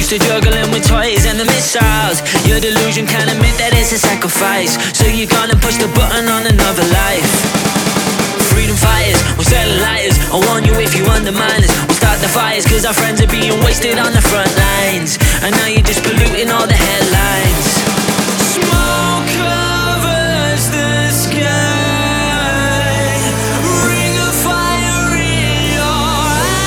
used to juggling with toys and the missiles. Your delusion can't admit that it's a sacrifice, so you're gonna push the button on another life. Freedom fighters, we're selling lighters. I warn you if you undermine us, we'll start the fires, cause our friends are being wasted on the front lines. And now you're just polluting all the headlines. Smoke covers the sky, ring of fire in your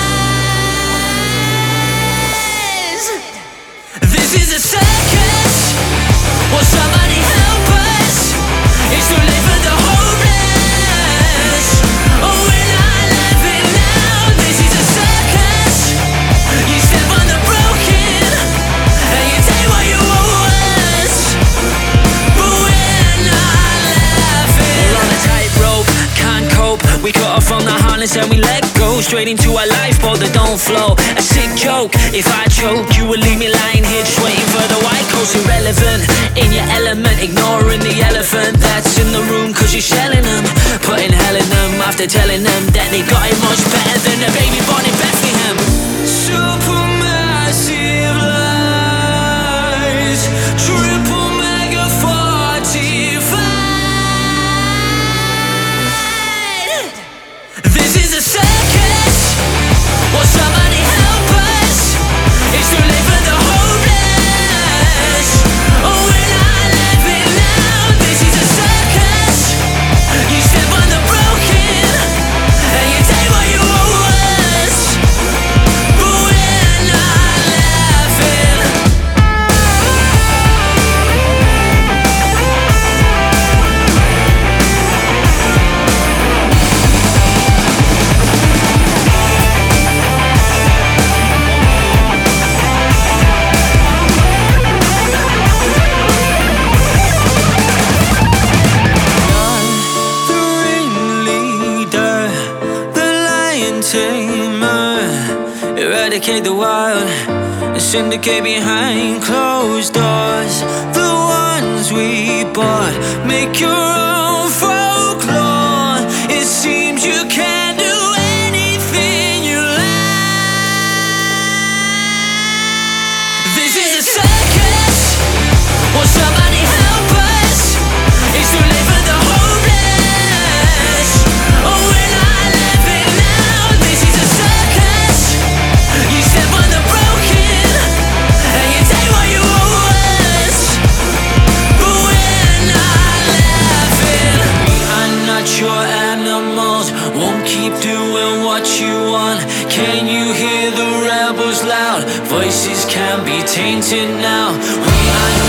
eyes. This is a circus, will somebody help us? It's too late for the hopeless. Oh, we're not living now. This is a circus. You step on the broken and you take what you owe us, but we're not laughing. We're on a tightrope, can't cope. We cut off from the harness and we let go straight into a lifeboat that don't flow. A sick joke, if I choke, you would leave me lying here just waiting for the white coast. Irrelevant, in your element, ignoring the elephant that's in the room, cause you're shelling them, putting hell in them after telling them that they got it much better than a baby born in Bethlehem. Supermassive lies, triple mega fortified. This is a circus, will somebody help us? It's too late for the hopeless. Oh, we're not living now. This is a circus. You step on the broken and you take what you owe us, but we're not laughing. The ringleader, the lion tamer, eradicate the wild and syndicate behind closed doors. The ones we bought, make your own folklore. It seems you can do anything you like. This is a circus, will somebody help us? It's too late for the hopeless. Oh, we're not living now. This is a circus. You step on the broken and you take what you owe us, but we're not laughing. We are not your animals, won't keep doing what you want. Can you hear the rebels loud? Voices can be tainted now. We are